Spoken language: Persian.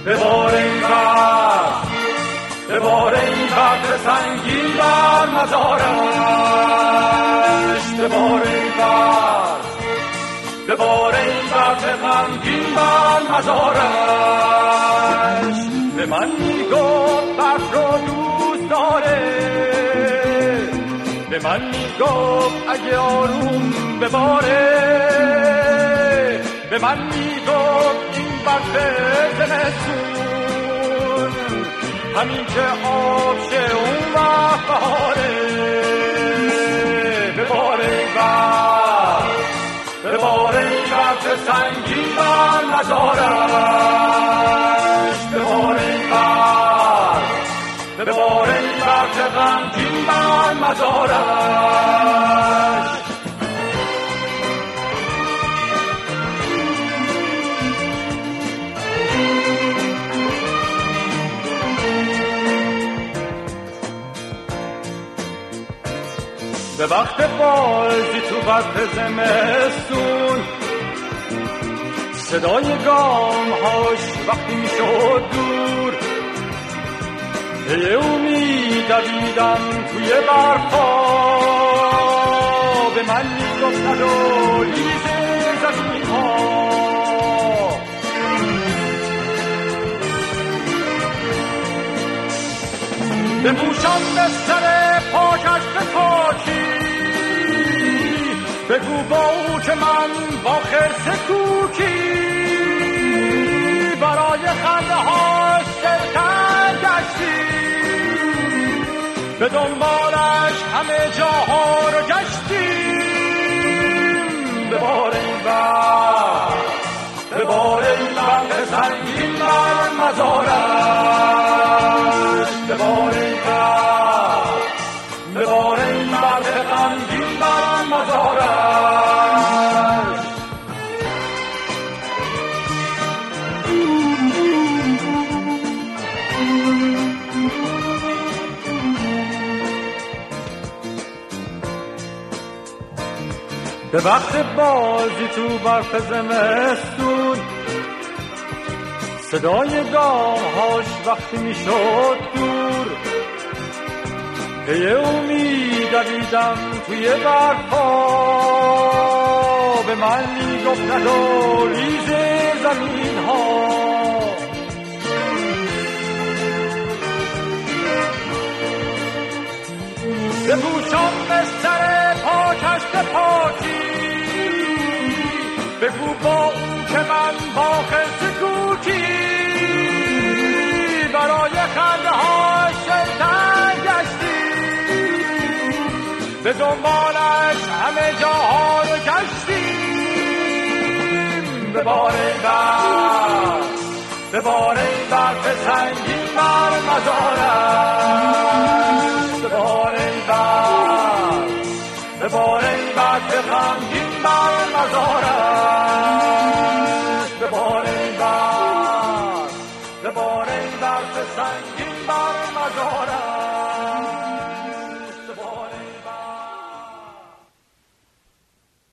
ببار ای برق، ببار ای برق سنگین بر مزارش، ببار ای برق، ببار ای برق غمگین بر مزارش. به من میگفت برق رو دوست داره، به من میگفت اگه آروم بباره، به من میگفت این برق زمستون همین که آب شه اون وقت بهاره. بباره ای برق، بباره ای برق سنگین بر مزارش، بباره ای برق، بباره ای برق غمگین بر مزارش. به وقت بازی تو برف زمستون صدای گام هاش وقتی میشد دور، پی او میدویدم توی برفا، به من میگفت ندو لیزه زمین ها. بپوشم به سر پاکش به پاکی، بگو با او که من با خرس کوکی برای خنده ها شرکت گشتیم، به دنبالش همه جاها رو گشتیم. ببار ای برق، ببار ای برق سنگین بر مزارش، ببار ای برق، ببار ای برق غمگین بر مزارش. به وقت بازی تو برف زمستون صدای گامهاش وقتی میشد دور، پی او میدویدم توی برفا، به من میگفت ندو لیزه زمین ها. بپوشم به سر پاکش به پاکی، بگو با اون که من با خرس کوکی برای خنده ها شرکت گشتیم، به دنبالش همه جاها رو گشتیم. ببار ای برق، ببار ای برق سنگین بر مزارش، ببار ای برق، ببار ای برق غمگین بر مزارش، ببار ای برق، ببار ای برق سنگین بر مزارش.